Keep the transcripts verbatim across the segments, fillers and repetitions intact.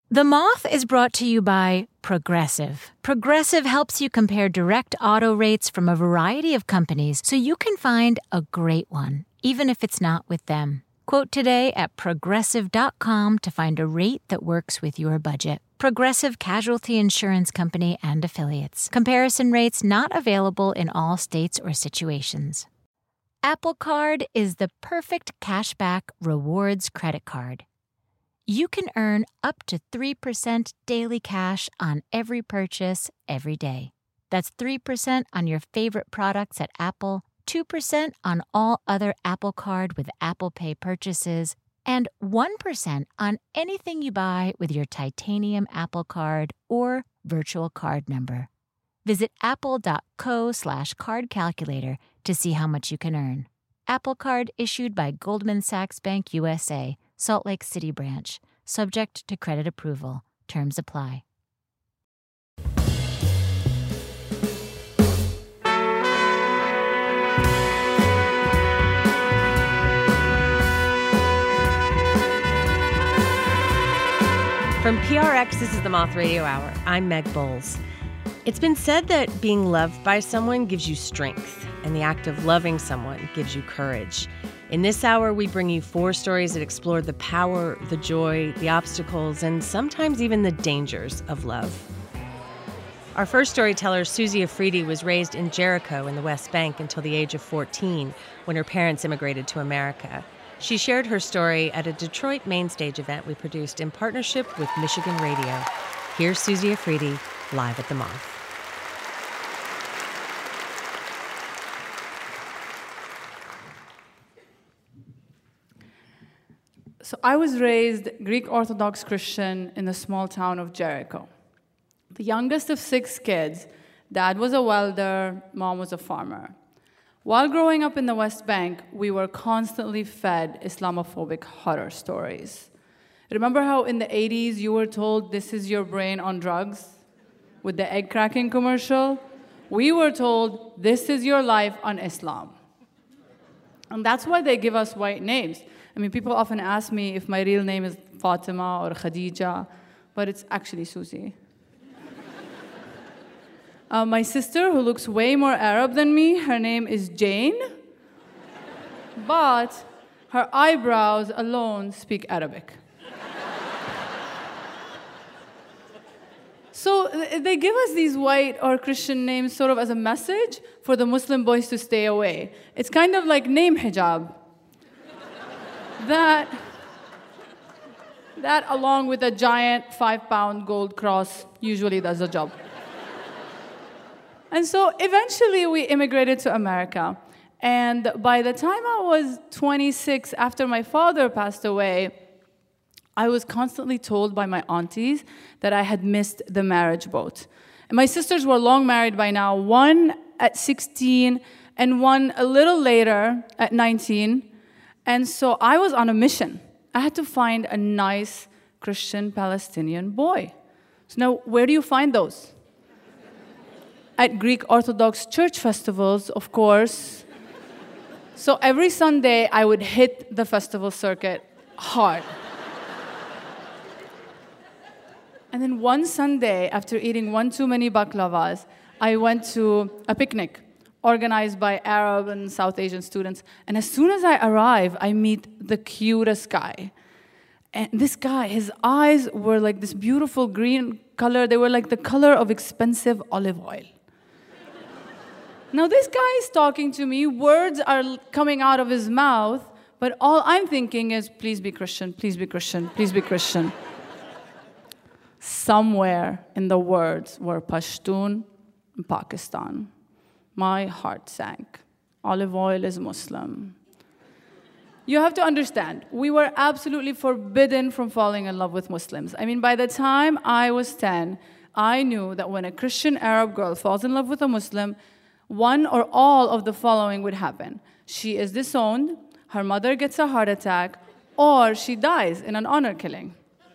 The Moth is brought to you by Progressive. Progressive helps you compare direct auto rates from a variety of companies so you can find a great one, even if it's not with them. Quote today at progressive dot com to find a rate that works with your budget. Progressive Casualty Insurance Company and Affiliates. Comparison rates not available in all states or situations. Apple Card is the perfect cashback rewards credit card. You can earn up to three percent daily cash on every purchase every day. That's three percent on your favorite products at Apple, two percent on all other Apple Card with Apple Pay purchases, and one percent on anything you buy with your titanium Apple Card or virtual card number. Visit apple.co slash card calculator to see how much you can earn. Apple Card issued by Goldman Sachs Bank U S A, Salt Lake City branch. Subject to credit approval. Terms apply. From P R X, this is the Moth Radio Hour. I'm Meg Bowles. It's been said that being loved by someone gives you strength, and the act of loving someone gives you courage. In this hour, we bring you four stories that explore the power, the joy, the obstacles, and sometimes even the dangers of love. Our first storyteller, Susie Afridi, was raised in Jericho in the West Bank until the age of fourteen, when her parents immigrated to America. She shared her story at a Detroit main stage event we produced in partnership with Michigan Radio. Here's Susie Afridi, live at the Moth. So I was raised Greek Orthodox Christian in the small town of Jericho. The youngest of six kids. Dad was a welder, mom was a farmer. While growing up in the West Bank, we were constantly fed Islamophobic horror stories. Remember how in the eighties you were told this is your brain on drugs? With the egg cracking commercial? We were told this is your life on Islam. And that's why they give us white names. I mean, people often ask me if my real name is Fatima or Khadija, but it's actually Susie. uh, my sister, who looks way more Arab than me, her name is Jane, but her eyebrows alone speak Arabic. So they give us these white or Christian names sort of as a message for the Muslim boys to stay away. It's kind of like name hijab. That, that, along with a giant five-pound gold cross, usually does the job. And so eventually we immigrated to America. And by the time I was twenty-six, after my father passed away, I was constantly told by my aunties that I had missed the marriage boat. And my sisters were long married by now, one at sixteen and one a little later at nineteen. And so I was on a mission. I had to find a nice Christian Palestinian boy. So now, where do you find those? At Greek Orthodox church festivals, of course. So every Sunday, I would hit the festival circuit hard. And then one Sunday, after eating one too many baklavas, I went to a picnic organized by Arab and South Asian students. And as soon as I arrive, I meet the cutest guy. And this guy, his eyes were like this beautiful green color. They were like the color of expensive olive oil. Now this guy is talking to me. Words are coming out of his mouth. But all I'm thinking is, please be Christian, please be Christian, please be Christian. Somewhere in the words were Pashtun and Pakistan. My heart sank. Olive oil is Muslim. You have to understand, we were absolutely forbidden from falling in love with Muslims. I mean, by the time I was ten, I knew that when a Christian Arab girl falls in love with a Muslim, one or all of the following would happen. She is disowned, her mother gets a heart attack, or she dies in an honor killing.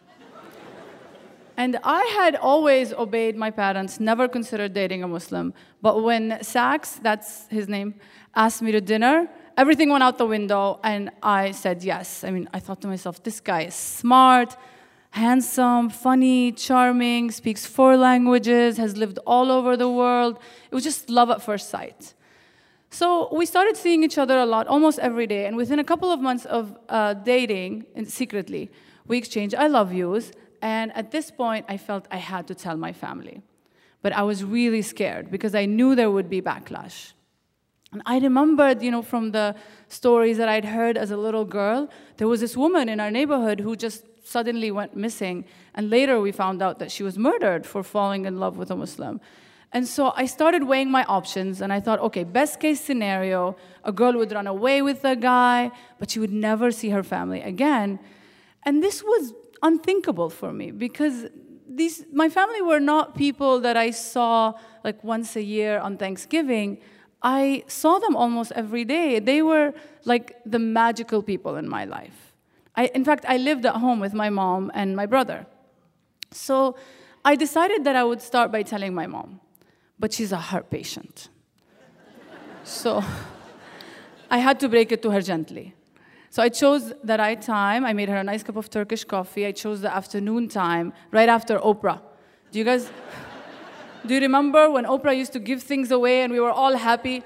And I had always obeyed my parents, never considered dating a Muslim. But when Sachs, that's his name, asked me to dinner, everything went out the window, and I said yes. I mean, I thought to myself, this guy is smart, handsome, funny, charming, speaks four languages, has lived all over the world. It was just love at first sight. So we started seeing each other a lot, almost every day. And within a couple of months of uh, dating, and secretly, we exchanged I love yous. And at this point, I felt I had to tell my family. But I was really scared because I knew there would be backlash. And I remembered, you know, from the stories that I'd heard as a little girl, there was this woman in our neighborhood who just suddenly went missing. And later we found out that she was murdered for falling in love with a Muslim. And so I started weighing my options, and I thought, okay, best case scenario, a girl would run away with a guy, but she would never see her family again. And this was unthinkable for me because these, my family were not people that I saw like once a year on Thanksgiving. I saw them almost every day. They were like the magical people in my life. I, in fact, I lived at home with my mom and my brother. So I decided that I would start by telling my mom. But she's a heart patient. So I had to break it to her gently. So I chose the right time. I made her a nice cup of Turkish coffee. I chose the afternoon time, right after Oprah. Do you guys, do you remember when Oprah used to give things away and we were all happy?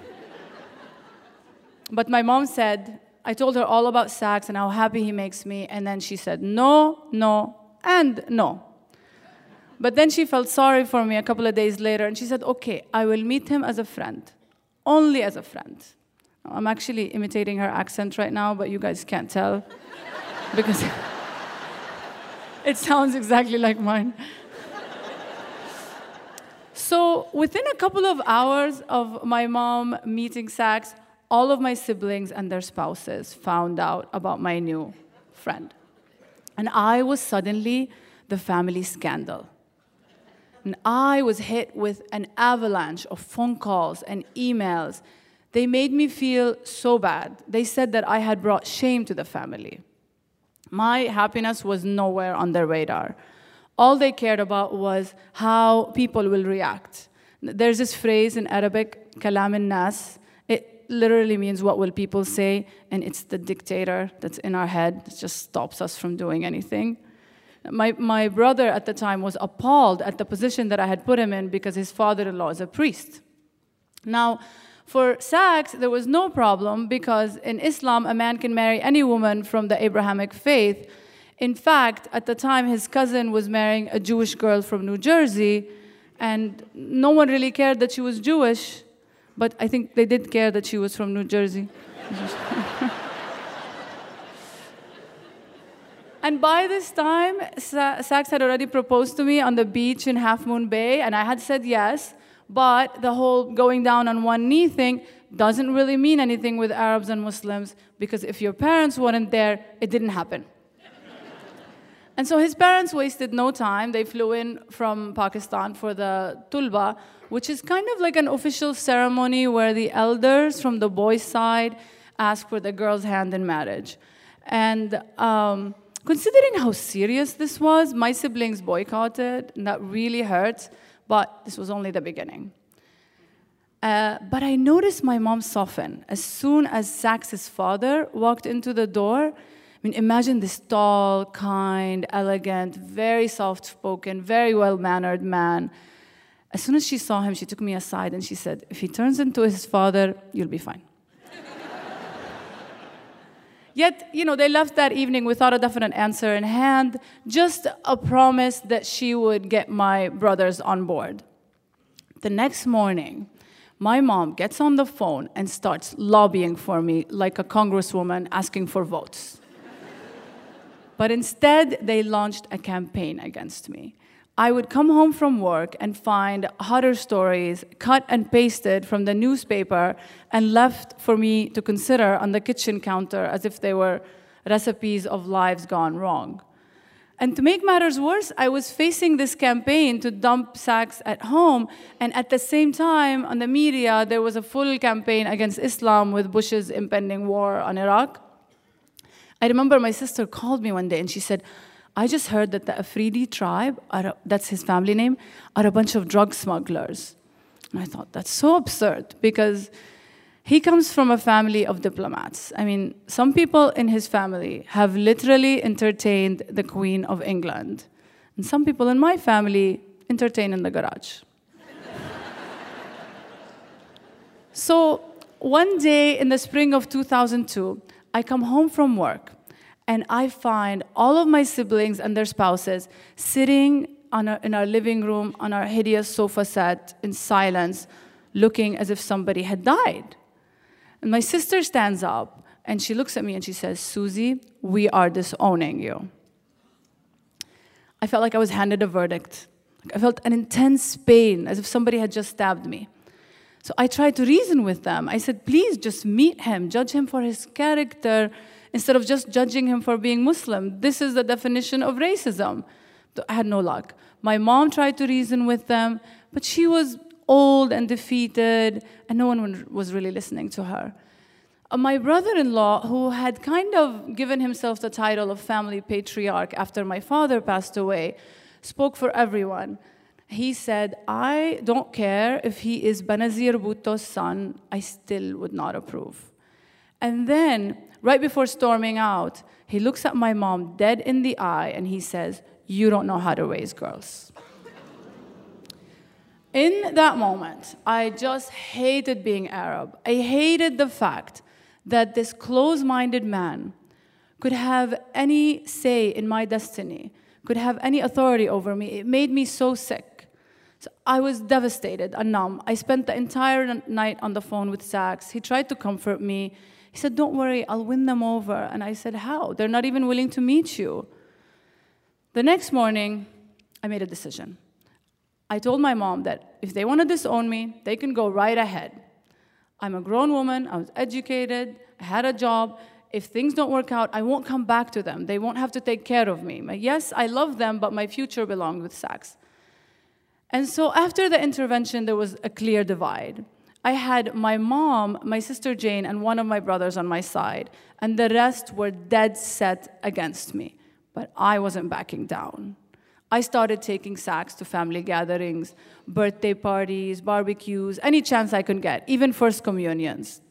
But my mom said, I told her all about Saks and how happy he makes me, and then she said no, no, and no. But then she felt sorry for me a couple of days later, and she said, okay, I will meet him as a friend, only as a friend. I'm actually imitating her accent right now, but you guys can't tell, because it sounds exactly like mine. So within a couple of hours of my mom meeting Saks, all of my siblings and their spouses found out about my new friend. And I was suddenly the family scandal. And I was hit with an avalanche of phone calls and emails. They made me feel so bad. They said that I had brought shame to the family. My happiness was nowhere on their radar. All they cared about was how people will react. There's this phrase in Arabic, kalam al-nas. It literally means what will people say, and it's the dictator that's in our head that just stops us from doing anything. My, my brother at the time was appalled at the position that I had put him in because his father-in-law is a priest. Now, for Saks, there was no problem because in Islam, a man can marry any woman from the Abrahamic faith. In fact, at the time, his cousin was marrying a Jewish girl from New Jersey, and no one really cared that she was Jewish, but I think they did care that she was from New Jersey. And by this time, Saks had already proposed to me on the beach in Half Moon Bay, and I had said yes, but the whole going down on one knee thing doesn't really mean anything with Arabs and Muslims, because if your parents weren't there, it didn't happen. And so his parents wasted no time. They flew in from Pakistan for the tulba, which is kind of like an official ceremony where the elders from the boys' side ask for the girl's hand in marriage. And um, considering how serious this was, my siblings boycotted, and that really hurt, but this was only the beginning. Uh, but I noticed my mom soften as soon as Saks' father walked into the door. I mean, imagine this tall, kind, elegant, very soft-spoken, very well-mannered man. As soon as she saw him, she took me aside and she said, if he turns into his father, you'll be fine. Yet, you know, they left that evening without a definite answer in hand, just a promise that she would get my brothers on board. The next morning, my mom gets on the phone and starts lobbying for me like a congresswoman asking for votes. But instead, they launched a campaign against me. I would come home from work and find horror stories cut and pasted from the newspaper and left for me to consider on the kitchen counter as if they were recipes of lives gone wrong. And to make matters worse, I was facing this campaign to dump Saks at home, and at the same time, on the media, there was a full campaign against Islam with Bush's impending war on Iraq. I remember my sister called me one day and she said, I just heard that the Afridi tribe, are, that's his family name, are a bunch of drug smugglers. And I thought, that's so absurd, because He comes from a family of diplomats. I mean, some people in his family have literally entertained the Queen of England. And some people in my family entertain in the garage. So one day in the spring of two thousand two, I come home from work, and I find all of my siblings and their spouses sitting on our, in our living room on our hideous sofa set in silence, looking as if somebody had died. And my sister stands up, and she looks at me and she says, "Susie, we are disowning you." I felt like I was handed a verdict. I felt an intense pain, as if somebody had just stabbed me. So I tried to reason with them. I said, please just meet him, judge him for his character, instead of just judging him for being Muslim. This is the definition of racism. I had no luck. My mom tried to reason with them, but she was old and defeated, and no one was really listening to her. Uh, my brother-in-law, who had kind of given himself the title of family patriarch after my father passed away, spoke for everyone. He said, I don't care if he is Benazir Bhutto's son, I still would not approve. And then, right before storming out, he looks at my mom dead in the eye and he says, you don't know how to raise girls. In that moment, I just hated being Arab. I hated the fact that this close-minded man could have any say in my destiny, could have any authority over me. It made me so sick. So I was devastated and numb. I spent the entire night on the phone with Sachs. He tried to comfort me. He said, don't worry, I'll win them over. And I said, how? They're not even willing to meet you. The next morning, I made a decision. I told my mom that if they want to disown me, they can go right ahead. I'm a grown woman, I was educated, I had a job. If things don't work out, I won't come back to them. They won't have to take care of me. Yes, I love them, but my future belonged with Sachs. And so after the intervention, there was a clear divide. I had my mom, my sister Jane, and one of my brothers on my side, and the rest were dead set against me. But I wasn't backing down. I started taking Sachs to family gatherings, birthday parties, barbecues, any chance I could get, even first communions.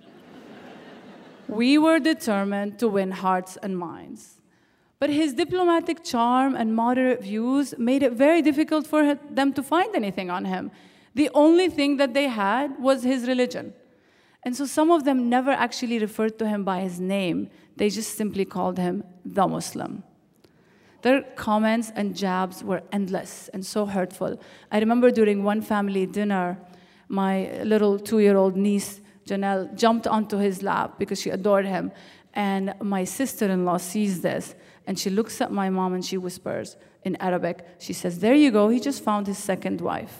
We were determined to win hearts and minds. But his diplomatic charm and moderate views made it very difficult for them to find anything on him. The only thing that they had was his religion. And so some of them never actually referred to him by his name. They just simply called him the Muslim. Their comments and jabs were endless and so hurtful. I remember during one family dinner, my little two-year-old niece, Janelle, jumped onto his lap because she adored him. And my sister-in-law sees this, and she looks at my mom and she whispers in Arabic, she says, there you go, he just found his second wife.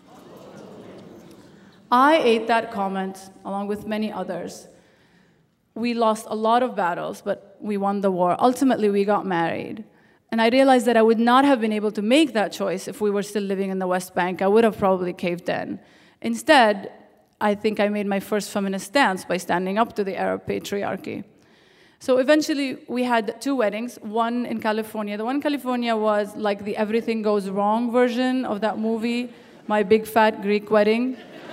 I ate that comment, along with many others. We lost a lot of battles, but we won the war. Ultimately, we got married. And I realized that I would not have been able to make that choice if we were still living in the West Bank. I would have probably caved in. Instead, I think I made my first feminist stance by standing up to the Arab patriarchy. So eventually, we had two weddings, one in California. The one in California was like the Everything Goes Wrong version of that movie, My Big Fat Greek Wedding.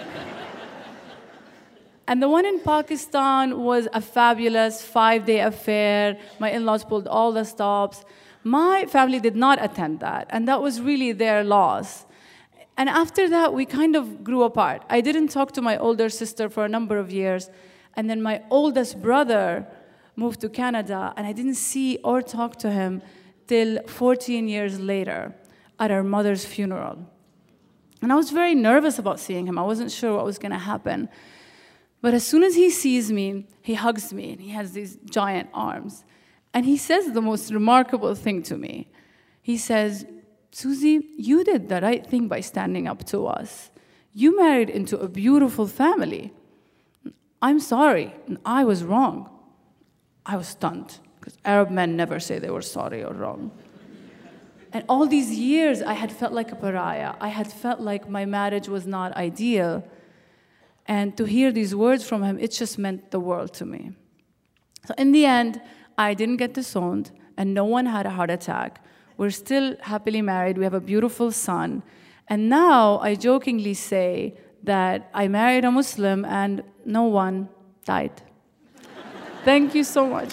And the one in Pakistan was a fabulous five-day affair. My in-laws pulled all the stops. My family did not attend that, and that was really their loss. And after that, we kind of grew apart. I didn't talk to my older sister for a number of years, and then my oldest brother moved to Canada, and I didn't see or talk to him till fourteen years later at our mother's funeral. And I was very nervous about seeing him. I wasn't sure what was going to happen. But as soon as he sees me, he hugs me, and he has these giant arms. And he says the most remarkable thing to me. He says, Susie, you did the right thing by standing up to us. You married into a beautiful family. I'm sorry, and I was wrong. I was stunned, because Arab men never say they were sorry or wrong. And all these years, I had felt like a pariah. I had felt like my marriage was not ideal. And to hear these words from him, it just meant the world to me. So in the end, I didn't get disowned, and no one had a heart attack. We're still happily married. We have a beautiful son. And now I jokingly say that I married a Muslim and no one died. Thank you so much.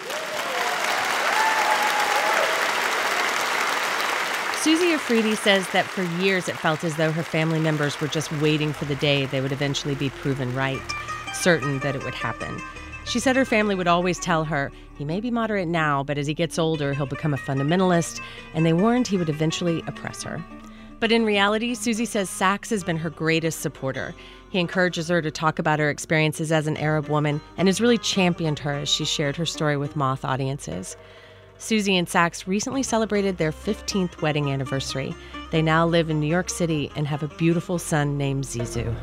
Susie Afridi says that for years it felt as though her family members were just waiting for the day they would eventually be proven right, certain that it would happen. She said her family would always tell her, he may be moderate now, but as he gets older, he'll become a fundamentalist, and they warned he would eventually oppress her. But in reality, Susie says Sachs has been her greatest supporter. He encourages her to talk about her experiences as an Arab woman and has really championed her as she shared her story with Moth audiences. Susie and Sachs recently celebrated their fifteenth wedding anniversary. They now live in New York City and have a beautiful son named Zizou.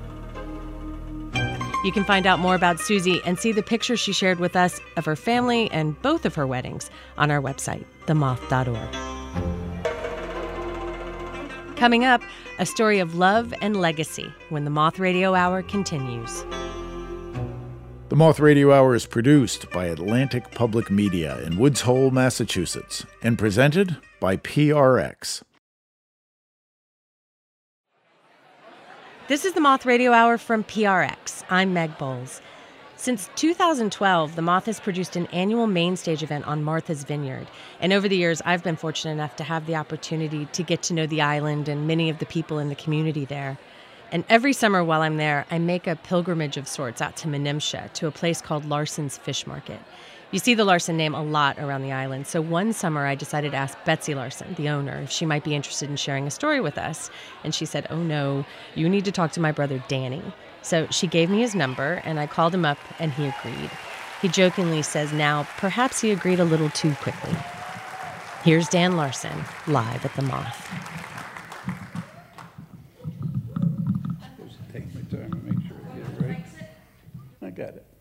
You can find out more about Susie and see the pictures she shared with us of her family and both of her weddings on our website, the moth dot org. Coming up, a story of love and legacy when the Moth Radio Hour continues. The Moth Radio Hour is produced by Atlantic Public Media in Woods Hole, Massachusetts, and presented by P R X. This is the Moth Radio Hour from P R X. I'm Meg Bowles. Since two thousand twelve, the Moth has produced an annual main stage event on Martha's Vineyard. And over the years, I've been fortunate enough to have the opportunity to get to know the island and many of the people in the community there. And every summer while I'm there, I make a pilgrimage of sorts out to Menimsha, to a place called Larson's Fish Market. You see the Larson name a lot around the island, so one summer I decided to ask Betsy Larson, the owner, if she might be interested in sharing a story with us. And she said, oh no, you need to talk to my brother Danny. So she gave me his number, and I called him up, and he agreed. He jokingly says now, perhaps he agreed a little too quickly. Here's Dan Larson, live at the Moth. Take my time and make sure I get it right. I got it.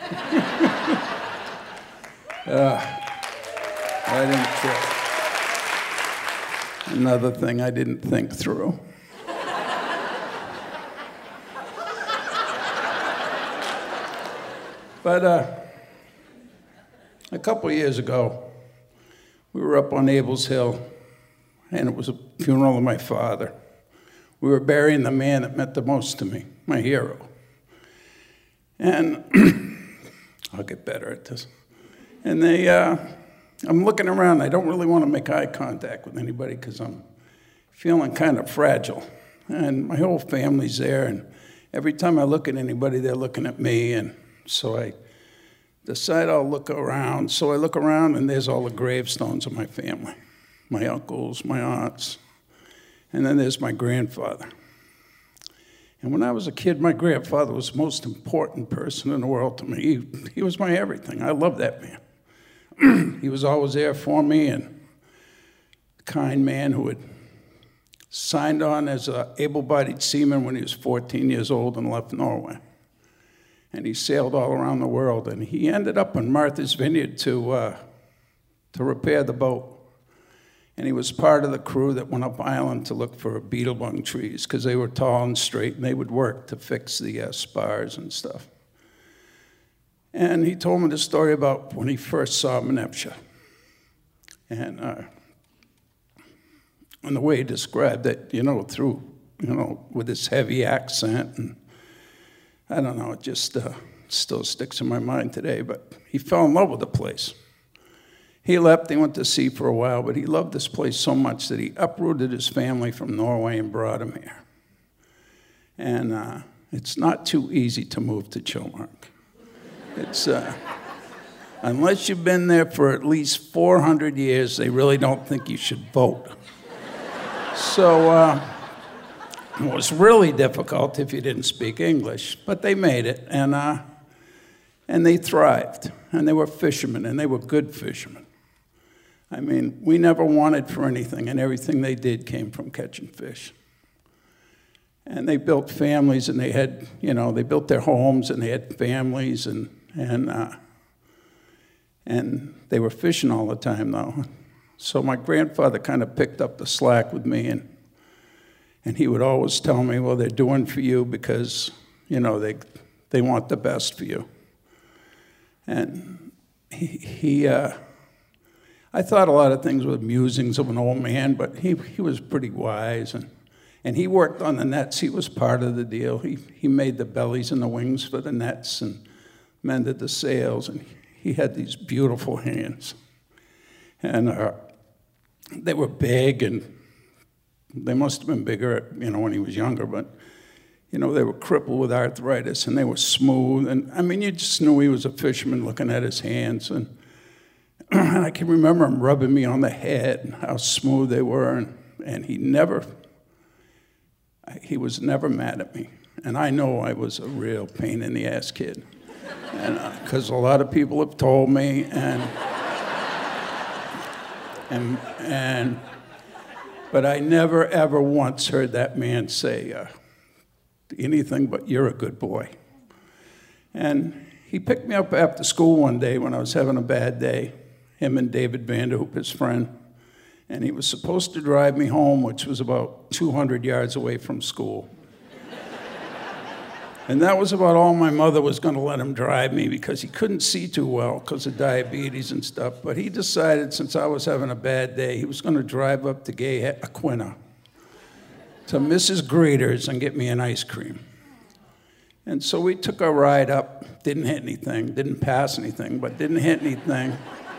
uh, I didn't try. Another thing I didn't think through. But uh, a couple of years ago, we were up on Abel's Hill, and it was a funeral of my father. We were burying the man that meant the most to me, my hero. And I'll get better at this. And they, uh, I'm looking around. I don't really want to make eye contact with anybody because I'm feeling kind of fragile. And my whole family's there, and every time I look at anybody, they're looking at me. And so I decide I'll look around. So I look around, and there's all the gravestones of my family, my uncles, my aunts. And then there's my grandfather. And when I was a kid, my grandfather was the most important person in the world to me. He, he was my everything. I loved that man. He was always there for me, and a kind man who had signed on as an able-bodied seaman when he was fourteen years old and left Norway. And he sailed all around the world, and he ended up on Martha's Vineyard to, uh, to repair the boat. And he was part of the crew that went up island to look for beetlebung trees because they were tall and straight, and they would work to fix the uh, spars and stuff. And he told me the story about when he first saw Menimsha. And, uh, and the way he described it, you know, through, you know, with his heavy accent. And I don't know, it just uh, still sticks in my mind today. But he fell in love with the place. He left, he went to sea for a while, but he loved this place so much that he uprooted his family from Norway and brought him here. And uh, it's not too easy to move to Chilmark. It's, uh, unless you've been there for at least four hundred years, they really don't think you should vote. So uh, it was really difficult if you didn't speak English, but they made it, and, uh, and they thrived. And they were fishermen, and they were good fishermen. I mean, we never wanted for anything, and everything they did came from catching fish. And they built families, and they had, you know, they built their homes, and they had families, and and uh, and they were fishing all the time, though. So my grandfather kind of picked up the slack with me, and and he would always tell me, well, they're doing for you because, you know, they they want the best for you. And he, he uh, I thought a lot of things were musings of an old man, but he he was pretty wise, and And he worked on the nets. He was part of the deal. He he made the bellies and the wings for the nets and mended the sails. And he had these beautiful hands. And uh, they were big, and they must have been bigger, you know, when he was younger. But, you know, they were crippled with arthritis, and they were smooth. And, I mean, you just knew he was a fisherman looking at his hands. And, and I can remember him rubbing me on the head and how smooth they were. And, and he never... He was never mad at me. And I know I was a real pain in the ass kid. And because uh, a lot of people have told me, and, and, and, but I never, ever once heard that man say uh, anything but, "You're a good boy." And he picked me up after school one day when I was having a bad day, him and David Vanderhoop, his friend. And he was supposed to drive me home, which was about two hundred yards away from school. And that was about all my mother was going to let him drive me, because he couldn't see too well because of diabetes and stuff. But he decided, since I was having a bad day, he was going to drive up to Gay Aquina to Missus Grader's and get me an ice cream. And so we took our ride up, didn't hit anything, didn't pass anything, but didn't hit anything.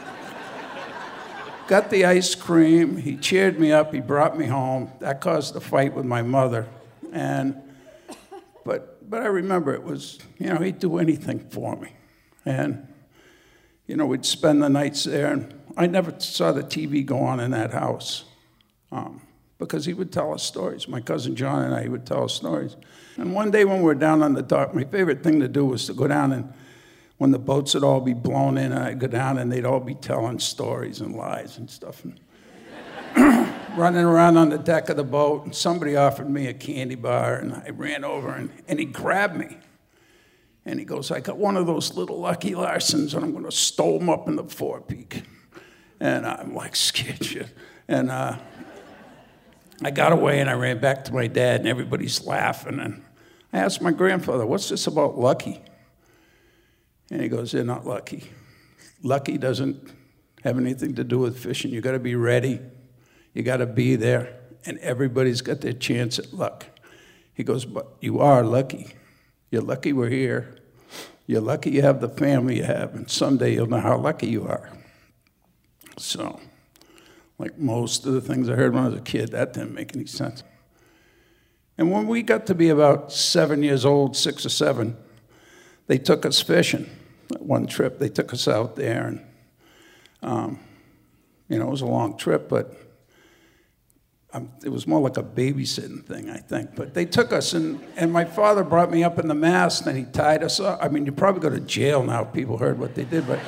Got the ice cream, he cheered me up, he brought me home. That caused a fight with my mother. And, but, but I remember it was, you know, he'd do anything for me. And, you know, we'd spend the nights there, and I never saw the T V go on in that house um, because he would tell us stories. My cousin John and I, he would tell us stories. And one day when we were down on the dock, my favorite thing to do was to go down and, when the boats would all be blown in, I'd go down and they'd all be telling stories and lies and stuff. And running around on the deck of the boat, and somebody offered me a candy bar, and I ran over, and, and he grabbed me. And he goes, "I got one of those little Lucky Larsons, and I'm going to stow them up in the forepeak." And I'm like, scared shit. And uh, I got away, and I ran back to my dad, and everybody's laughing. And I asked my grandfather, "What's this about Lucky?" And he goes, "They're not lucky. Lucky doesn't have anything to do with fishing. You got to be ready. You got to be there. And everybody's got their chance at luck." He goes, "But you are lucky. You're lucky we're here. You're lucky you have the family you have. And someday you'll know how lucky you are." So, like most of the things I heard when I was a kid, that didn't make any sense. And when we got to be about seven years old, six or seven, they took us fishing. One trip, they took us out there, and um, you know, it was a long trip, but um, it was more like a babysitting thing, I think. But they took us, and, and my father brought me up in the mast, and he tied us up. I mean, you probably go to jail now if people heard what they did, but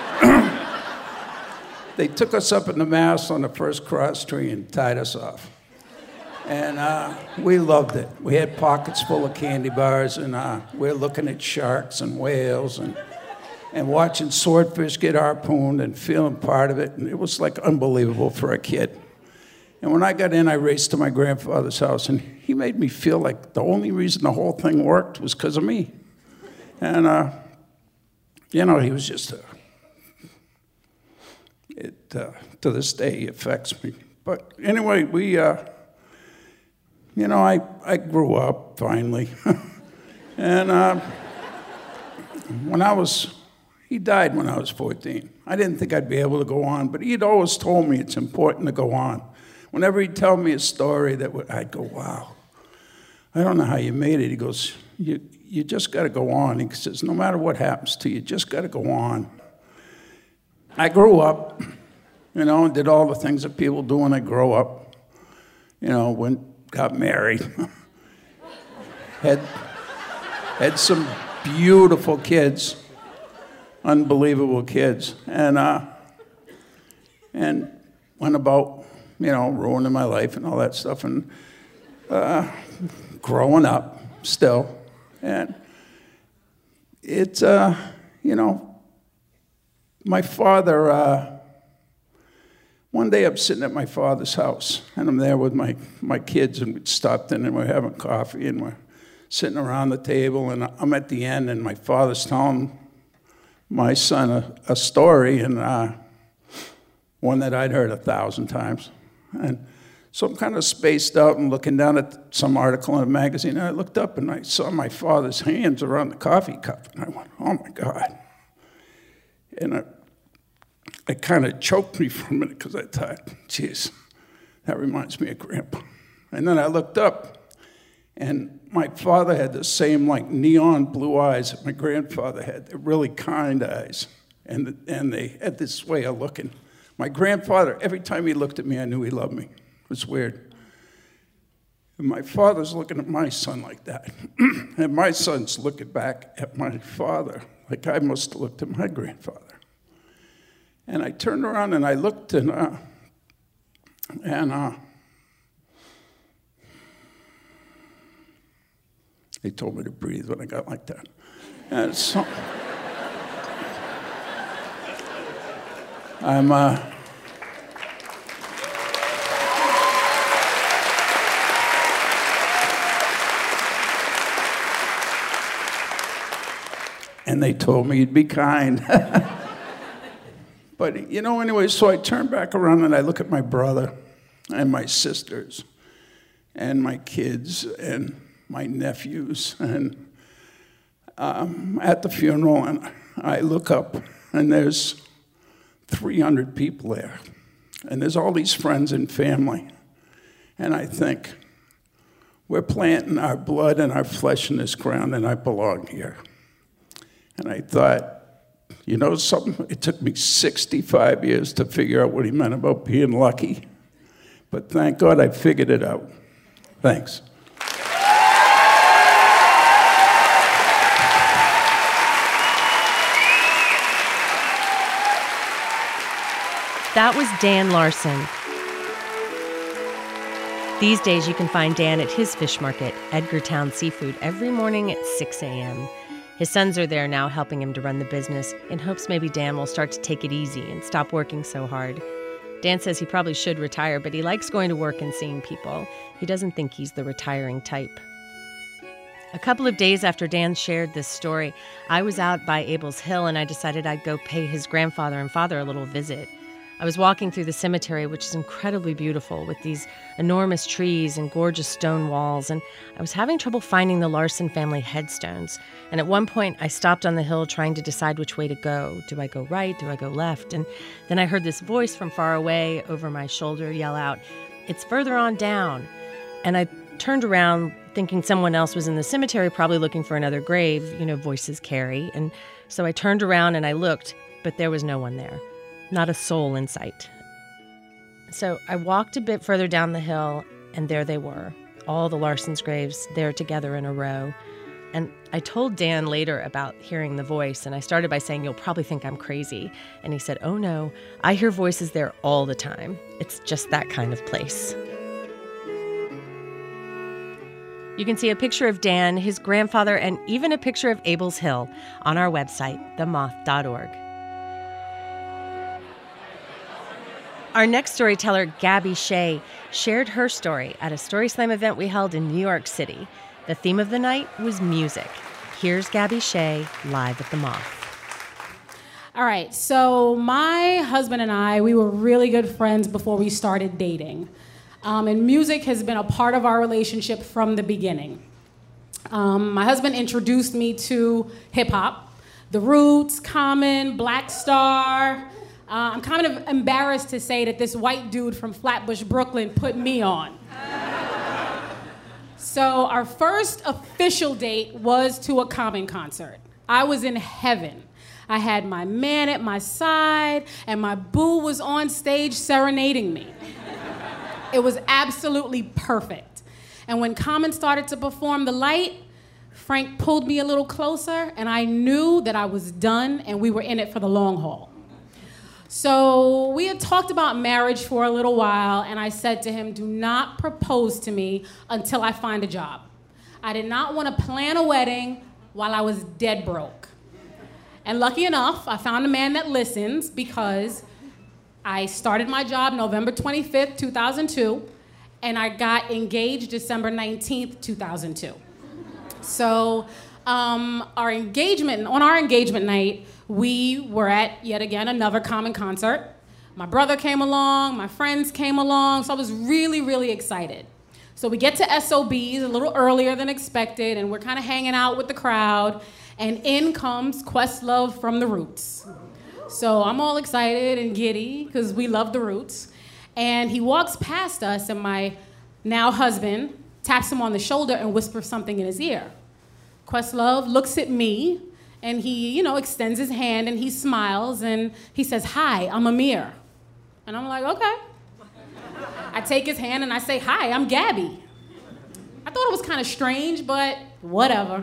they took us up in the mast on the first cross tree and tied us off. And uh, we loved it. We had pockets full of candy bars, and uh, we're looking at sharks and whales and and watching swordfish get harpooned and feeling part of it. And it was like unbelievable for a kid. And when I got in, I raced to my grandfather's house, and he made me feel like the only reason the whole thing worked was because of me. And, uh, you know, he was just, a, it, uh, to this day, he affects me. But anyway, we, uh, you know, I, I grew up finally. and uh, when I was, he died when I was fourteen. I didn't think I'd be able to go on, but he'd always told me it's important to go on. Whenever he'd tell me a story that would, I'd go, "Wow, I don't know how you made it." He goes, you, you just got to go on. He says, "No matter what happens to you, you just got to go on." I grew up, you know, and did all the things that people do when they grow up. You know, went, got married, had, had some beautiful kids, unbelievable kids, and uh, and went about, you know, ruining my life and all that stuff, and uh, growing up still, and it's, uh, you know, my father. Uh, One day I'm sitting at my father's house, and I'm there with my, my kids, and we stopped in, and we're having coffee, and we're sitting around the table, and I'm at the end, and my father's telling my son a, a story, and uh, one that I'd heard a thousand times. And So I'm kind of spaced out and looking down at some article in a magazine, and I looked up and I saw my father's hands around the coffee cup, and I went, oh my God. And I, it kind of choked me for a minute because I thought, geez, that reminds me of Grandpa. And then I looked up, and my father had the same like neon blue eyes that my grandfather had. They're really kind eyes, and, and they had this way of looking. My grandfather, every time he looked at me, I knew he loved me. It was weird. And my father's looking at my son like that. And my son's looking back at my father like I must have looked at my grandfather. And I turned around and I looked, and, uh, and uh, they told me to breathe when I got like that. And so I'm... Uh, And they told me you'd be kind. But, you know, anyway, so I turn back around and I look at my brother and my sisters and my kids and my nephews. And um, at the funeral, and I look up, and there's three hundred people there. And there's all these friends and family. And I think, we're planting our blood and our flesh in this ground, and I belong here. And I thought, you know something? It took me sixty-five years to figure out what he meant about being lucky. But thank God I figured it out. Thanks. That was Dan Larson. These days you can find Dan at his fish market, Edgartown Seafood, every morning at six a.m. His sons are there now helping him to run the business in hopes maybe Dan will start to take it easy and stop working so hard. Dan says he probably should retire, but he likes going to work and seeing people. He doesn't think he's the retiring type. A couple of days after Dan shared this story, I was out by Abel's Hill and I decided I'd go pay his grandfather and father a little visit. I was walking through the cemetery, which is incredibly beautiful, with these enormous trees and gorgeous stone walls, and I was having trouble finding the Larson family headstones. And at one point, I stopped on the hill trying to decide which way to go. Do I go right? Do I go left? And then I heard this voice from far away over my shoulder yell out, "It's further on down." And I turned around thinking someone else was in the cemetery, probably looking for another grave. You know, voices carry. And so I turned around and I looked, but there was no one there. Not a soul in sight. So I walked a bit further down the hill, and there they were, all the Larson's graves there together in a row. And I told Dan later about hearing the voice, and I started by saying, "You'll probably think I'm crazy." And he said, "Oh no, I hear voices there all the time. It's just that kind of place." You can see a picture of Dan, his grandfather, and even a picture of Abel's Hill on our website, the moth dot org. Our next storyteller, Gabby Shea, shared her story at a Story Slam event we held in New York City. The theme of the night was music. Here's Gabby Shea live at the Moth. All right, so my husband and I, we were really good friends before we started dating. Um, and music has been a part of our relationship from the beginning. Um, my husband introduced me to hip-hop, The Roots, Common, Black Star. Uh, I'm kind of embarrassed to say that this white dude from Flatbush, Brooklyn put me on. So our first official date was to a Common concert. I was in heaven. I had my man at my side, and my boo was on stage serenading me. It was absolutely perfect. And when Common started to perform The Light, Frank pulled me a little closer, and I knew that I was done, and we were in it for the long haul. So we had talked about marriage for a little while, and I said to him, "Do not propose to me until I find a job." I did not want to plan a wedding while I was dead broke. And lucky enough, I found a man that listens, because I started my job November twenty-fifth, two thousand two, and I got engaged December nineteenth, two thousand two. So um, our engagement, on our engagement night, we were at, yet again, another Common concert. My brother came along, my friends came along, so I was really, really excited. So we get to S O B's a little earlier than expected, and we're kind of hanging out with the crowd, and in comes Questlove from The Roots. So I'm all excited and giddy, because we love The Roots. And he walks past us, and my now husband taps him on the shoulder and whispers something in his ear. Questlove looks at me, and he, you know, extends his hand, and he smiles, and he says, "Hi, I'm Amir." And I'm like, okay. I take his hand and I say, "Hi, I'm Gabby." I thought it was kind of strange, but whatever.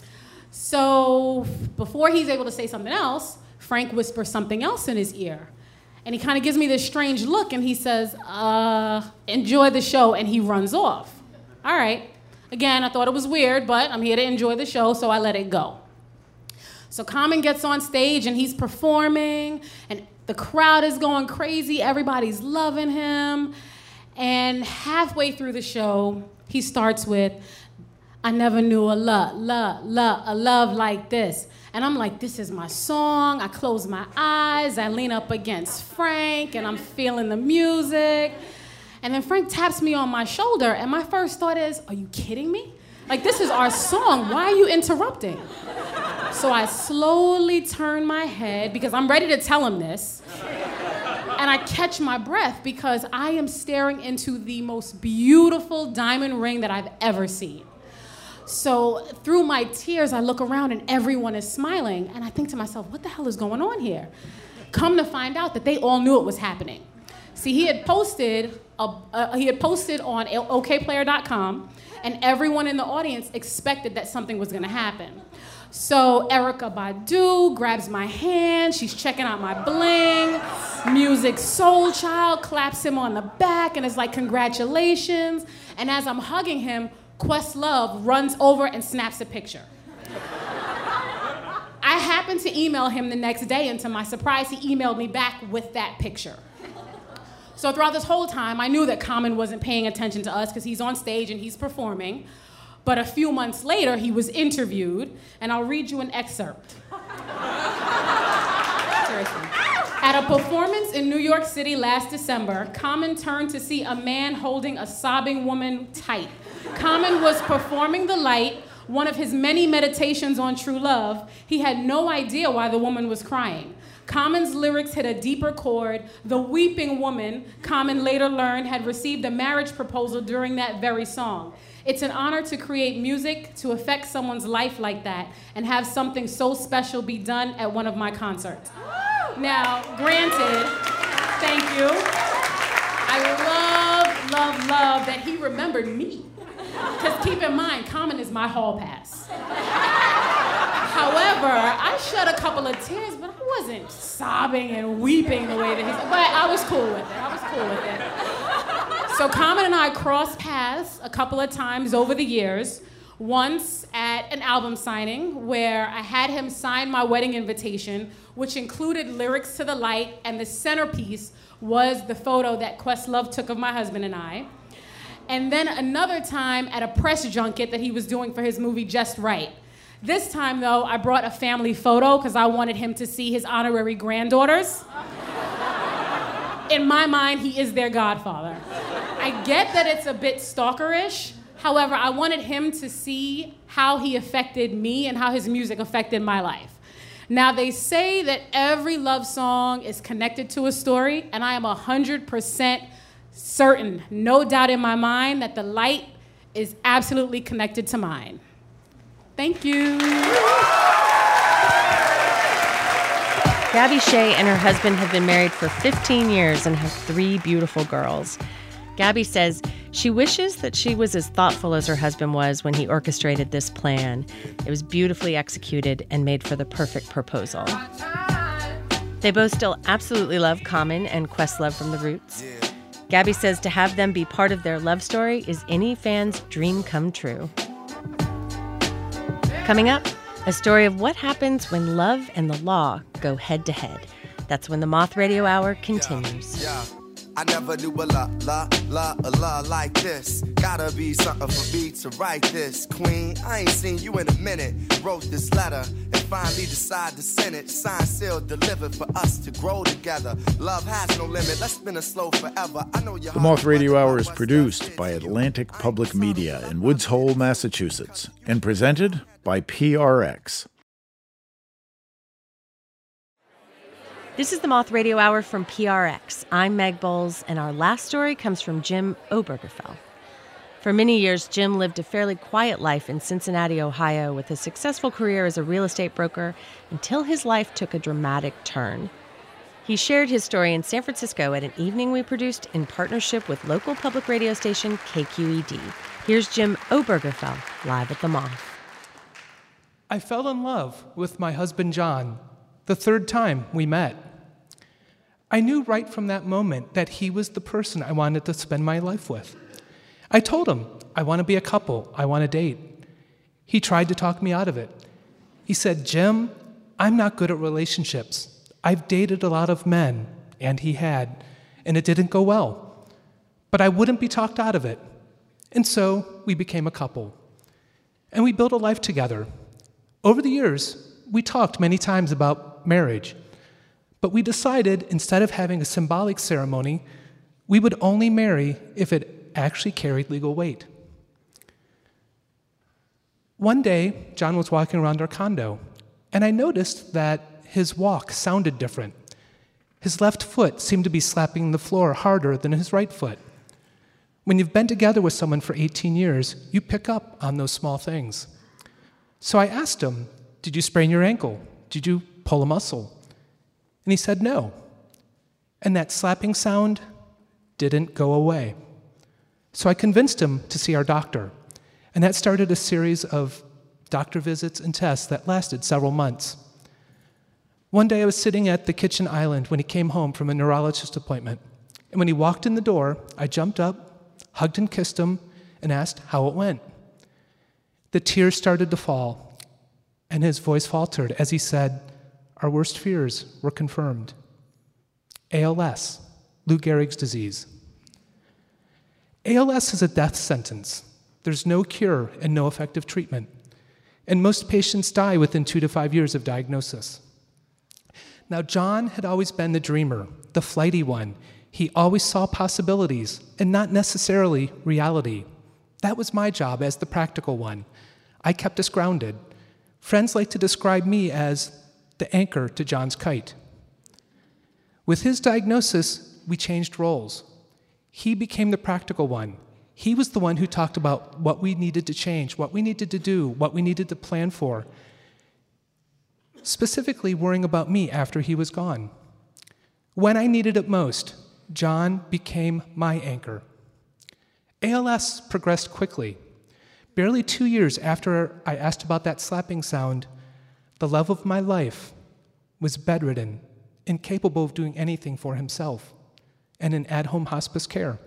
So before he's able to say something else, Frank whispers something else in his ear. And he kind of gives me this strange look, and he says, uh, "Enjoy the show," and he runs off. All right. Again, I thought it was weird, but I'm here to enjoy the show, so I let it go. So Common gets on stage, and he's performing, and the crowd is going crazy. Everybody's loving him. And halfway through the show, he starts with, "I never knew a love, love, love, a love like this." And I'm like, this is my song. I close my eyes. I lean up against Frank, and I'm feeling the music. And then Frank taps me on my shoulder, and my first thought is, are you kidding me? Like, this is our song. Why are you interrupting? So I slowly turn my head, because I'm ready to tell him this. And I catch my breath, because I am staring into the most beautiful diamond ring that I've ever seen. So through my tears, I look around, and everyone is smiling. And I think to myself, what the hell is going on here? Come to find out that they all knew it was happening. See, he had posted, a, uh, he had posted on O K Player dot com, and everyone in the audience expected that something was going to happen. So Erykah Badu grabs my hand. She's checking out my bling. Music Soul Child claps him on the back and is like, "Congratulations." And as I'm hugging him, Questlove runs over and snaps a picture. I happened to email him the next day, and to my surprise, he emailed me back with that picture. So throughout this whole time, I knew that Common wasn't paying attention to us, because he's on stage and he's performing. But a few months later, he was interviewed, and I'll read you an excerpt. Seriously. At a performance in New York City last December, Common turned to see a man holding a sobbing woman tight. Common was performing The Light, one of his many meditations on true love. He had no idea why the woman was crying. Common's lyrics hit a deeper chord. The weeping woman, Common later learned, had received a marriage proposal during that very song. It's an honor to create music to affect someone's life like that and have something so special be done at one of my concerts. Now, granted, thank you. I love, love, love that he remembered me. Because keep in mind, Common is my hall pass. However, I shed a couple of tears, but I wasn't sobbing and weeping the way that he said. But I was cool with it. I was cool with it. So Common and I crossed paths a couple of times over the years. Once at an album signing where I had him sign my wedding invitation, which included lyrics to The Light, and the centerpiece was the photo that Questlove took of my husband and I. And then another time at a press junket that he was doing for his movie Just Right. This time, though, I brought a family photo because I wanted him to see his honorary granddaughters. In my mind, he is their godfather. I get that it's a bit stalkerish. However, I wanted him to see how he affected me and how his music affected my life. Now, they say that every love song is connected to a story, and I am one hundred percent certain, no doubt in my mind, that The Light is absolutely connected to mine. Thank you. Gabby Shea and her husband have been married for fifteen years and have three beautiful girls. Gabby says she wishes that she was as thoughtful as her husband was when he orchestrated this plan. It was beautifully executed and made for the perfect proposal. They both still absolutely love Common and Questlove from The Roots. Gabby says to have them be part of their love story is any fan's dream come true. Coming up, a story of what happens when love and the law go head to head. That's when the Moth Radio Hour continues. Yeah, yeah. I never knew a la, la, la, a la like this. Gotta be something for me to write this. Queen, I ain't seen you in a minute. Wrote this letter and finally decide to send it. Signed, sealed, delivered for us to grow together. Love has no limit. Let's spin it slow forever. I know your The Moth Radio Hour is produced by Atlantic Public Media in Woods Hole, Massachusetts, and presented by P R X. This is the Moth Radio Hour from P R X. I'm Meg Bowles, and our last story comes from Jim Obergefell. For many years, Jim lived a fairly quiet life in Cincinnati, Ohio, with a successful career as a real estate broker until his life took a dramatic turn. He shared his story in San Francisco at an evening we produced in partnership with local public radio station K Q E D. Here's Jim Obergefell, live at the Moth. I fell in love with my husband, John, the third time we met. I knew right from that moment that he was the person I wanted to spend my life with. I told him, I want to be a couple, I want to date. He tried to talk me out of it. He said, Jim, I'm not good at relationships. I've dated a lot of men, and he had, and it didn't go well. But I wouldn't be talked out of it. And so we became a couple. And we built a life together. Over the years, we talked many times about marriage. But we decided, instead of having a symbolic ceremony, we would only marry if it actually carried legal weight. One day, John was walking around our condo, and I noticed that his walk sounded different. His left foot seemed to be slapping the floor harder than his right foot. When you've been together with someone for eighteen years, you pick up on those small things. So I asked him, did you sprain your ankle? Did you pull a muscle? And he said no. And that slapping sound didn't go away. So I convinced him to see our doctor, and that started a series of doctor visits and tests that lasted several months. One day I was sitting at the kitchen island when he came home from a neurologist appointment, and when he walked in the door, I jumped up, hugged and kissed him, and asked how it went. The tears started to fall, and his voice faltered as he said, our worst fears were confirmed. A L S, Lou Gehrig's disease. A L S is a death sentence. There's no cure and no effective treatment. And most patients die within two to five years of diagnosis. Now, John had always been the dreamer, the flighty one. He always saw possibilities and not necessarily reality. That was my job as the practical one. I kept us grounded. Friends like to describe me as the anchor to John's kite. With his diagnosis, we changed roles. He became the practical one. He was the one who talked about what we needed to change, what we needed to do, what we needed to plan for, specifically worrying about me after he was gone. When I needed it most, John became my anchor. A L S progressed quickly. Barely two years after I asked about that slapping sound, the love of my life was bedridden, incapable of doing anything for himself, and in at-home hospice care.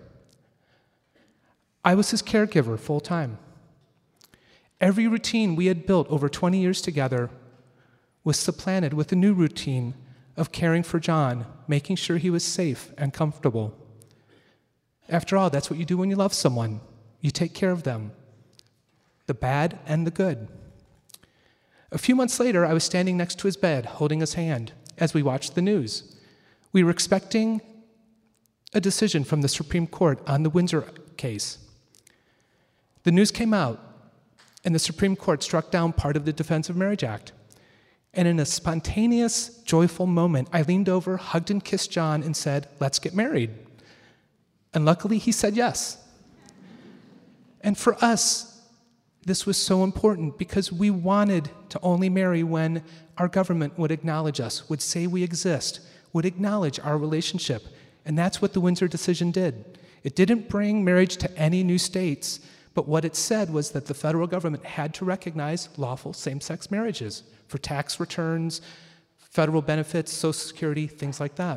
I was his caregiver full-time. Every routine we had built over twenty years together was supplanted with a new routine of caring for John, making sure he was safe and comfortable. After all, that's what you do when you love someone. You take care of them, the bad and the good. A few months later, I was standing next to his bed, holding his hand, as we watched the news. We were expecting a decision from the Supreme Court on the Windsor case. The news came out, and the Supreme Court struck down part of the Defense of Marriage Act. And in a spontaneous, joyful moment, I leaned over, hugged and kissed John, and said, let's get married. And luckily, he said yes. And for us, this was so important because we wanted to only marry when our government would acknowledge us, would say we exist, would acknowledge our relationship. And that's what the Windsor decision did. It didn't bring marriage to any new states, but what it said was that the federal government had to recognize lawful same-sex marriages for tax returns, federal benefits, Social Security, things like that.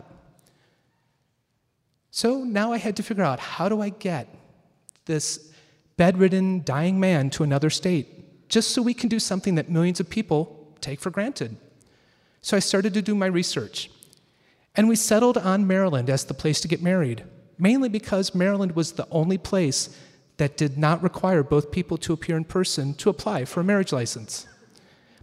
So now I had to figure out, how do I get this bedridden, dying man to another state, just so we can do something that millions of people take for granted? So I started to do my research. And we settled on Maryland as the place to get married, mainly because Maryland was the only place that did not require both people to appear in person to apply for a marriage license.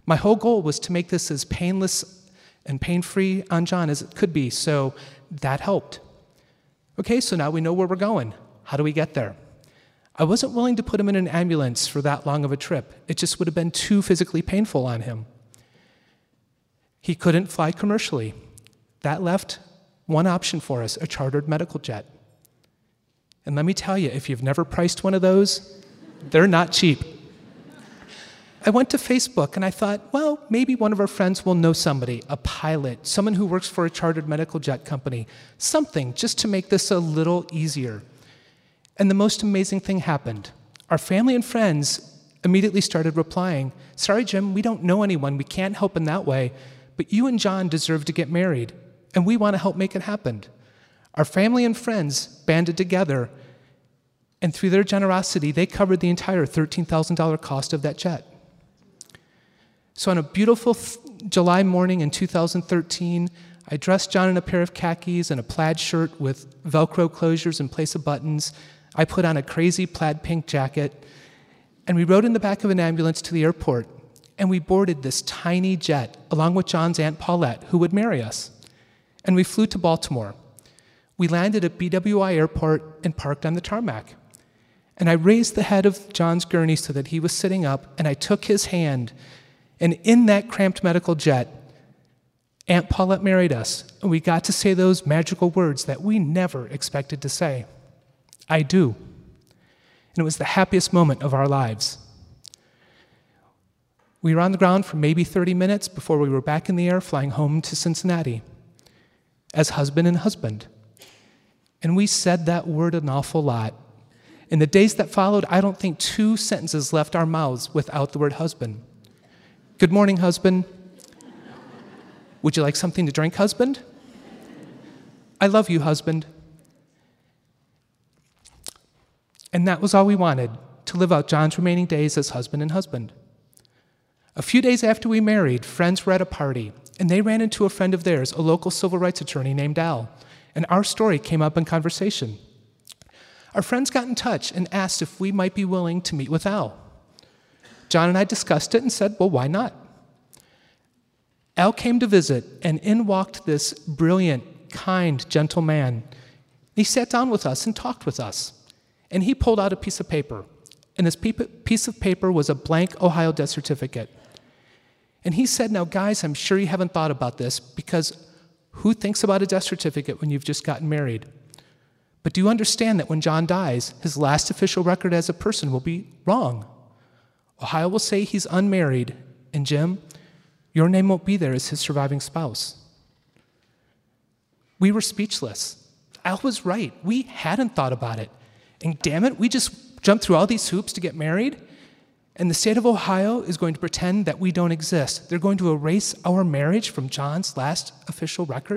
My whole goal was to make this as painless and pain-free on John as it could be, so that helped. Okay, so now we know where we're going. How do we get there? I wasn't willing to put him in an ambulance for that long of a trip. It just would have been too physically painful on him. He couldn't fly commercially. That left one option for us, a chartered medical jet. And let me tell you, if you've never priced one of those, they're not cheap. I went to Facebook and I thought, well, maybe one of our friends will know somebody, a pilot, someone who works for a chartered medical jet company, something just to make this a little easier. And the most amazing thing happened. Our family and friends immediately started replying, sorry, Jim, we don't know anyone, we can't help in that way, but you and John deserve to get married, and we want to help make it happen. Our family and friends banded together, and through their generosity, they covered the entire thirteen thousand dollars cost of that jet. So on a beautiful th- July morning in two thousand thirteen, I dressed John in a pair of khakis and a plaid shirt with Velcro closures in place of buttons. I put on a crazy plaid pink jacket, and we rode in the back of an ambulance to the airport, and we boarded this tiny jet along with John's Aunt Paulette, who would marry us. And we flew to Baltimore. We landed at B W I Airport and parked on the tarmac. And I raised the head of John's gurney so that he was sitting up, and I took his hand. And in that cramped medical jet, Aunt Paulette married us, and we got to say those magical words that we never expected to say. I do. And it was the happiest moment of our lives. We were on the ground for maybe thirty minutes before we were back in the air flying home to Cincinnati as husband and husband. And we said that word an awful lot. In the days that followed, I don't think two sentences left our mouths without the word husband. Good morning, husband. Would you like something to drink, husband? I love you, husband. And that was all we wanted, to live out John's remaining days as husband and husband. A few days after we married, friends were at a party, and they ran into a friend of theirs, a local civil rights attorney named Al, and our story came up in conversation. Our friends got in touch and asked if we might be willing to meet with Al. John and I discussed it and said, well, why not? Al came to visit, and in walked this brilliant, kind, gentle man. He sat down with us and talked with us, and he pulled out a piece of paper, and this piece of paper was a blank Ohio death certificate. And he said, now, guys, I'm sure you haven't thought about this, because who thinks about a death certificate when you've just gotten married? But do you understand that when John dies, his last official record as a person will be wrong? Ohio will say he's unmarried, and Jim, your name won't be there as his surviving spouse. We were speechless. Al was right. We hadn't thought about it. And damn it, we just jumped through all these hoops to get married, and the state of Ohio is going to pretend that we don't exist. They're going to erase our marriage from John's last official record.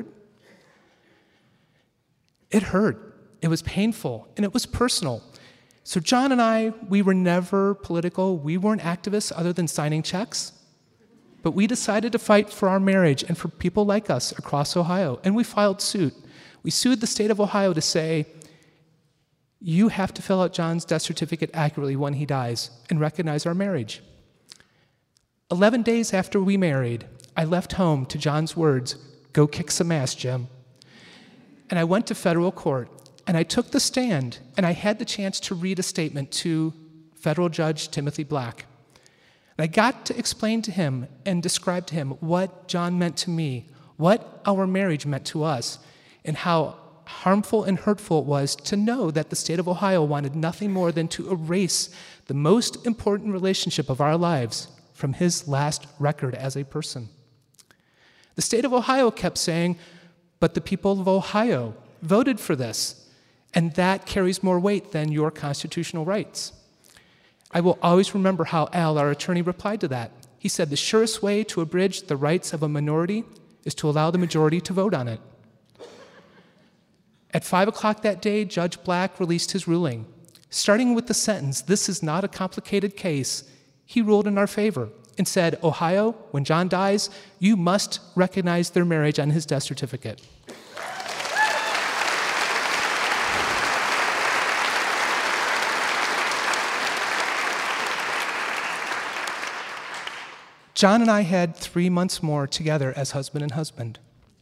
It hurt. It was painful, and it was personal. So John and I, we were never political. We weren't activists other than signing checks. But we decided to fight for our marriage and for people like us across Ohio, and we filed suit. We sued the state of Ohio to say, you have to fill out John's death certificate accurately when he dies and recognize our marriage. Eleven days after we married, I left home to John's words, go kick some ass, Jim. And I went to federal court, and I took the stand, and I had the chance to read a statement to federal judge Timothy Black. And I got to explain to him and describe to him what John meant to me, what our marriage meant to us, and how harmful and hurtful it was to know that the state of Ohio wanted nothing more than to erase the most important relationship of our lives from his last record as a person. The state of Ohio kept saying, but the people of Ohio voted for this, and that carries more weight than your constitutional rights. I will always remember how Al, our attorney, replied to that. He said, the surest way to abridge the rights of a minority is to allow the majority to vote on it. At five o'clock that day, Judge Black released his ruling. Starting with the sentence, this is not a complicated case, he ruled in our favor and said, Ohio, when John dies, you must recognize their marriage on his death certificate. John and I had three months more together as husband and husband.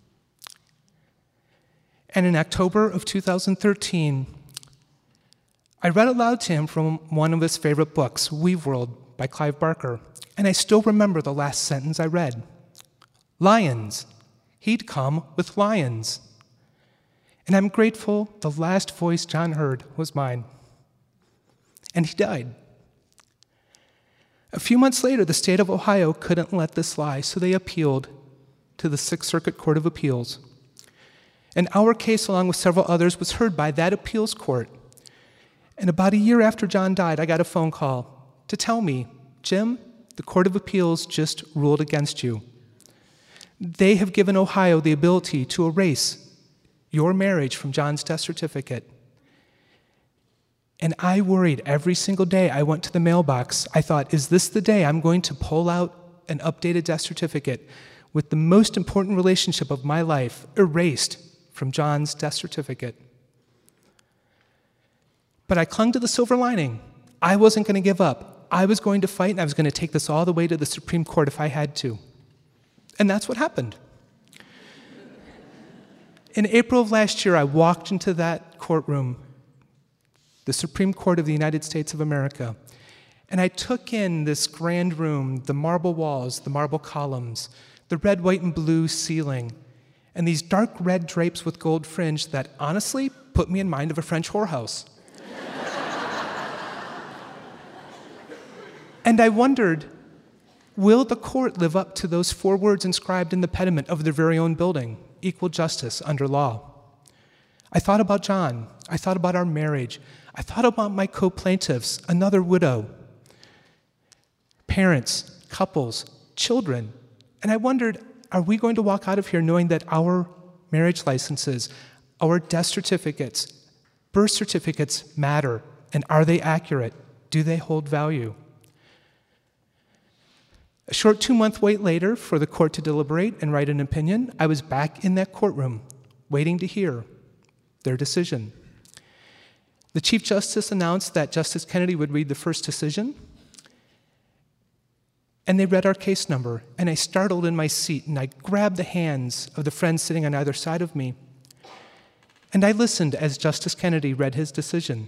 And in October of two thousand thirteen, I read aloud to him from one of his favorite books, Weave World by Clive Barker, and I still remember the last sentence I read. Lions. He'd come with lions. And I'm grateful the last voice John heard was mine. And he died. A few months later, the state of Ohio couldn't let this lie, so they appealed to the Sixth Circuit Court of Appeals. And our case, along with several others, was heard by that appeals court. And about a year after John died, I got a phone call to tell me, Jim, the Court of Appeals just ruled against you. They have given Ohio the ability to erase your marriage from John's death certificate. And I worried every single day I went to the mailbox. I thought, is this the day I'm going to pull out an updated death certificate with the most important relationship of my life erased from John's death certificate? But I clung to the silver lining. I wasn't going to give up. I was going to fight, and I was going to take this all the way to the Supreme Court if I had to. And that's what happened. In April of last year, I walked into that courtroom, the Supreme Court of the United States of America, and I took in this grand room, the marble walls, the marble columns, the red, white, and blue ceiling, and these dark red drapes with gold fringe that honestly put me in mind of a French whorehouse. And I wondered, will the court live up to those four words inscribed in the pediment of their very own building, equal justice under law? I thought about John. I thought about our marriage. I thought about my co-plaintiffs, another widow, parents, couples, children. And I wondered, are we going to walk out of here knowing that our marriage licenses, our death certificates, birth certificates matter? And are they accurate? Do they hold value? A short two-month wait later for the court to deliberate and write an opinion, I was back in that courtroom, waiting to hear their decision. The Chief Justice announced that Justice Kennedy would read the first decision, and they read our case number, and I startled in my seat, and I grabbed the hands of the friends sitting on either side of me, and I listened as Justice Kennedy read his decision.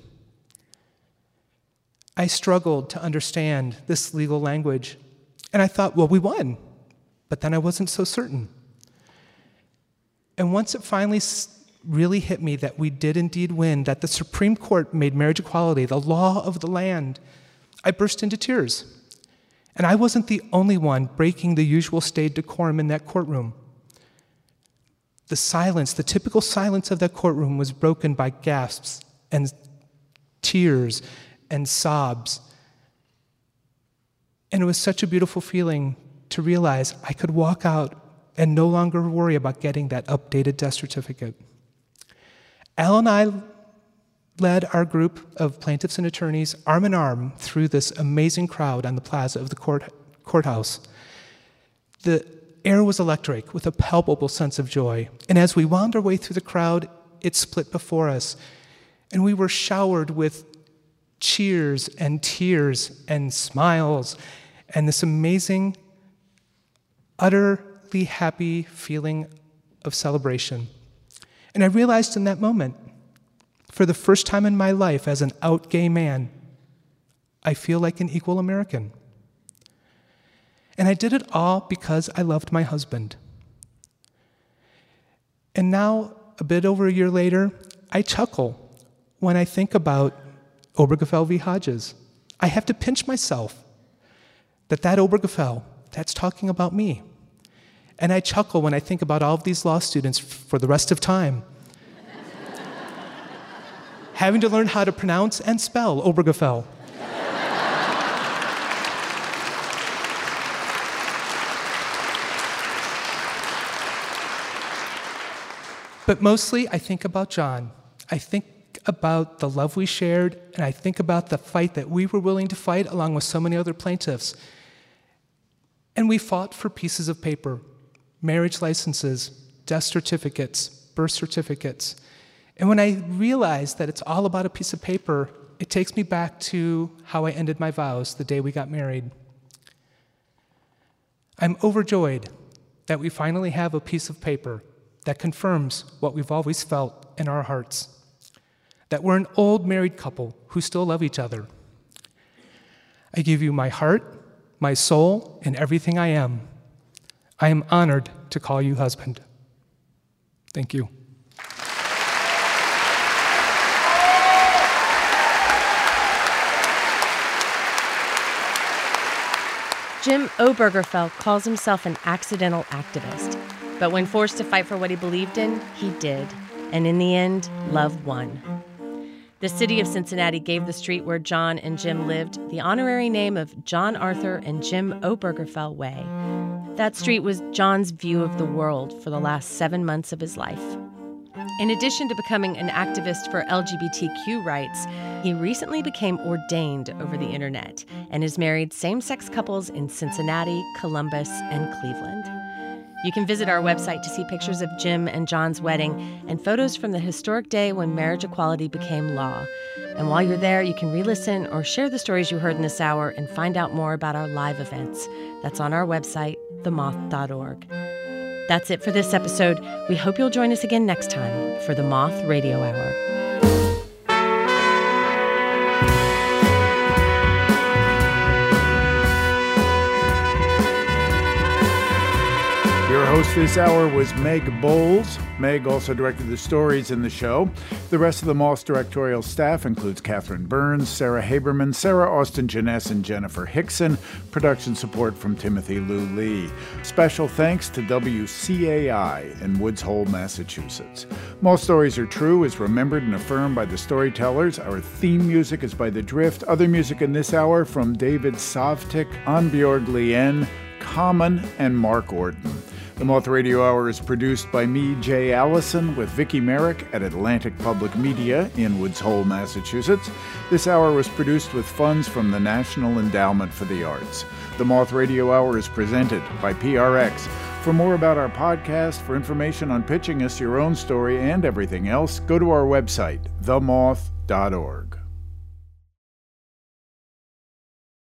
I struggled to understand this legal language, and I thought, well, we won, but then I wasn't so certain. And once it finally really hit me that we did indeed win, that the Supreme Court made marriage equality the law of the land, I burst into tears. And I wasn't the only one breaking the usual staid decorum in that courtroom. The silence, the typical silence of that courtroom was broken by gasps and tears and sobs. And it was such a beautiful feeling to realize I could walk out and no longer worry about getting that updated death certificate. Al and I led our group of plaintiffs and attorneys arm in arm through this amazing crowd on the plaza of the court, courthouse. The air was electric with a palpable sense of joy. And as we wound our way through the crowd, it split before us. And we were showered with cheers and tears and smiles and this amazing, utterly happy feeling of celebration. And I realized in that moment, for the first time in my life as an out gay man, I feel like an equal American. And I did it all because I loved my husband. And now, a bit over a year later, I chuckle when I think about Obergefell v. Hodges. I have to pinch myself that that Obergefell, that's talking about me. And I chuckle when I think about all of these law students for the rest of time having to learn how to pronounce and spell Obergefell. But mostly, I think about John. I think about the love we shared, and I think about the fight that we were willing to fight along with so many other plaintiffs. And we fought for pieces of paper, marriage licenses, death certificates, birth certificates. And when I realize that it's all about a piece of paper, it takes me back to how I ended my vows the day we got married. I'm overjoyed that we finally have a piece of paper that confirms what we've always felt in our hearts, that we're an old married couple who still love each other. I give you my heart, my soul, and everything I am. I am honored to call you husband. Thank you. Jim Obergefell calls himself an accidental activist, but when forced to fight for what he believed in, he did. And in the end, love won. The city of Cincinnati gave the street where John and Jim lived the honorary name of John Arthur and Jim Obergefell Way. That street was John's view of the world for the last seven months of his life. In addition to becoming an activist for L G B T Q rights, he recently became ordained over the internet and has married same-sex couples in Cincinnati, Columbus, and Cleveland. You can visit our website to see pictures of Jim and John's wedding and photos from the historic day when marriage equality became law. And while you're there, you can re-listen or share the stories you heard in this hour and find out more about our live events. That's on our website, the moth dot org. That's it for this episode. We hope you'll join us again next time for the Moth Radio Hour. Your host this hour was Meg Bowles. Meg also directed the stories in the show. The rest of the Moth directorial staff includes Catherine Burns, Sarah Haberman, Sarah Austin Jeunesse, and Jennifer Hickson. Production support from Timothy Lou Lee. Special thanks to W C A I in Woods Hole, Massachusetts. Moth Stories Are True is remembered and affirmed by the storytellers. Our theme music is by The Drift. Other music in this hour from David Savtik, Anbjorg Lien, Common, and Mark Orton. The Moth Radio Hour is produced by me, Jay Allison, with Vicki Merrick at Atlantic Public Media in Woods Hole, Massachusetts. This hour was produced with funds from the National Endowment for the Arts. The Moth Radio Hour is presented by P R X. For more about our podcast, for information on pitching us your own story and everything else, go to our website, the moth dot org.